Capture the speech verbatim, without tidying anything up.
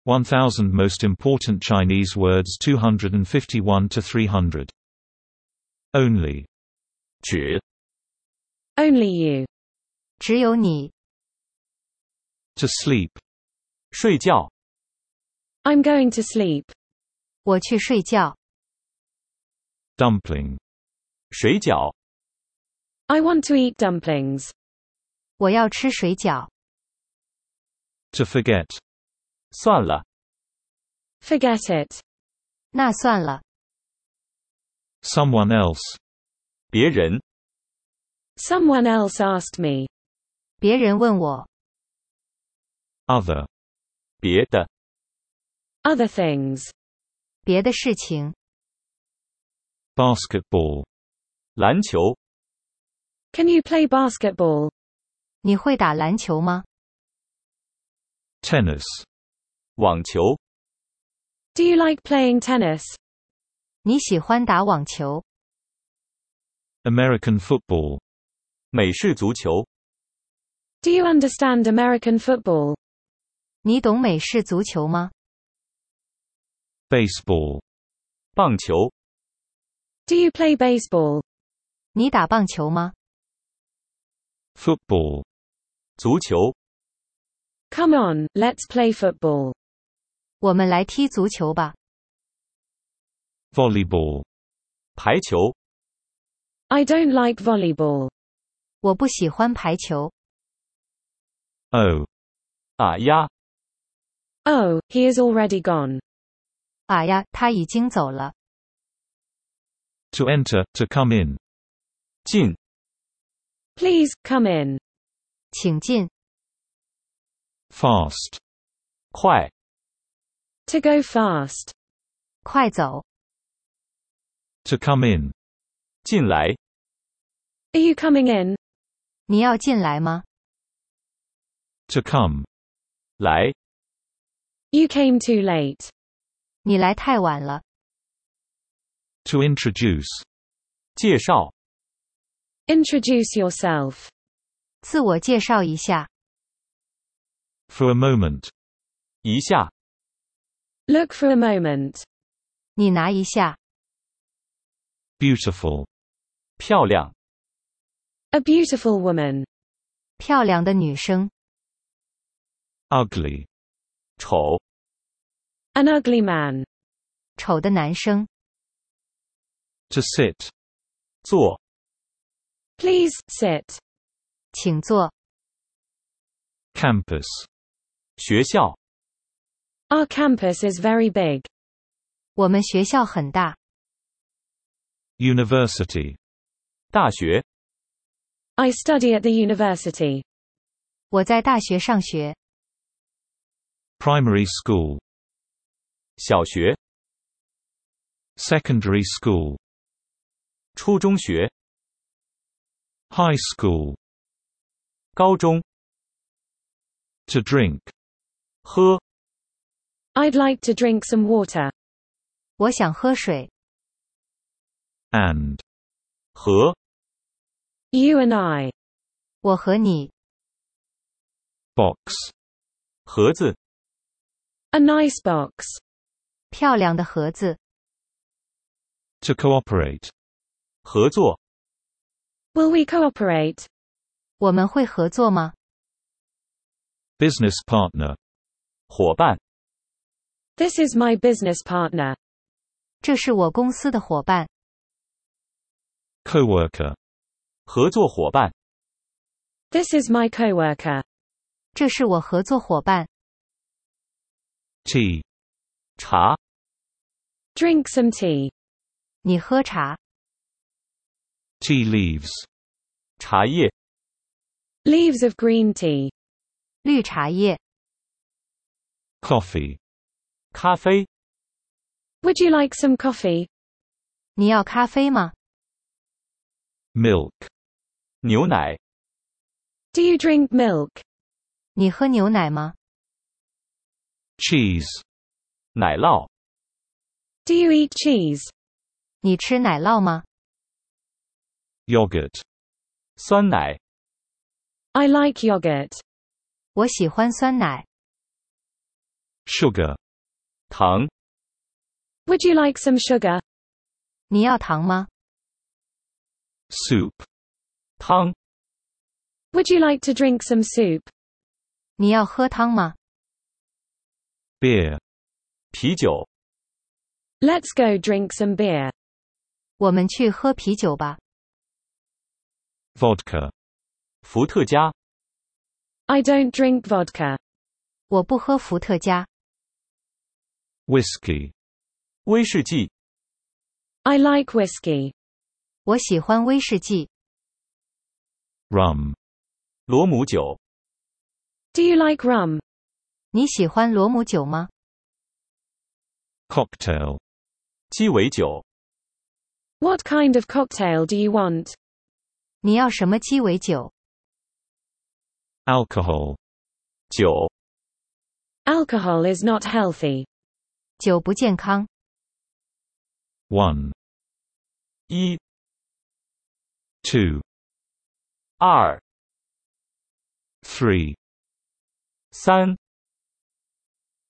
one thousand Most Important Chinese Words two hundred fifty-one to three hundred. Only. 只 Only you. 只有你。 To sleep. 睡觉 I'm going to sleep. 我去睡觉。 Dumpling. 水饺 I want to eat dumplings. 我要吃水饺。 To forget. 算了 Forget it. 那算了。 Someone else. 别人 Someone else asked me. 别人问我。 Other. 别的 Other things. 别的事情。 Basketball. 篮球 Can you play basketball? 你会打篮球吗？ Tennis. 网球 Do you like playing tennis? 你喜欢打网球？ American football. 美式足球 Do you understand American football? 你懂美式足球吗？ Baseball. 棒球 Do you play baseball? 你打棒球吗？ Football. 足球 Come on, let's play football. 我们来踢足球吧。 Volleyball. 排球 I don't like volleyball. 我不喜欢排球。 Oh. 啊呀 Oh, he is already gone. 啊呀，他已经走了。 To enter, to come in. 进 Please, come in. 请进。 Fast. 快 To go fast. 快走。 To come in. 进来 Are you coming in? 你要进来吗？ To come. 来 You came too late. 你来太晚了。 To introduce. 介绍 Introduce yourself. 自我介绍一下。 For a moment. 一下 Look for a moment. 你拿一下。 Beautiful. 漂亮 A beautiful woman. 漂亮的女生。 Ugly. 丑 An ugly man. 丑的男生。 To sit. 坐 Please, sit. 请坐。 Campus. 学校 Our campus is very big. 我们学校很大。 University. 大学 I study at the university. 我在大学上学。 Primary school. 小学 Secondary school. 初中学 High school. 高中 To drink. 喝 I'd like to drink some water. 我想喝水。 And. 和 You and I. 我和你。 Box. 盒子 A nice box. 漂亮的盒子。 To cooperate. 合作 Will we cooperate? 我们会合作吗？ Business partner. 伙伴 This is my business partner. 这是我公司的伙伴。 Coworker. 合作伙伴 This is my coworker. 这是我合作伙伴。 Tea. 茶 Drink some tea. 你喝茶。 Tea leaves. 茶叶 Leaves of green tea. 绿茶叶。 Coffee. 咖啡 Would you like some coffee? 你要咖啡吗？ Milk. 牛奶 Do you drink milk? 你喝牛奶吗？ Cheese. 奶酪 Do you eat cheese? 你吃奶酪吗？ Yogurt. 酸奶 I like yogurt. 我喜欢酸奶。 Sugar. 糖， Would you like some sugar? 你要糖吗？ Soup. 汤， Would you like to drink some soup? 你要喝汤吗？ Beer. 啤酒， Let's go drink some beer. 我们去喝啤酒吧。 Vodka. 伏特加， I don't drink vodka. 我不喝伏特加。 Whiskey. 威士忌， I like whiskey. 我喜欢威士忌。 Rum. 罗姆酒， Do you like rum? 你喜欢罗姆酒吗？ Cocktail. 鸡尾酒， What kind of cocktail do you want? 你要什么鸡尾酒？ Alcohol. 酒， Alcohol is not healthy. 酒不健康。 One. 一、 Two. 二、 Three. 三、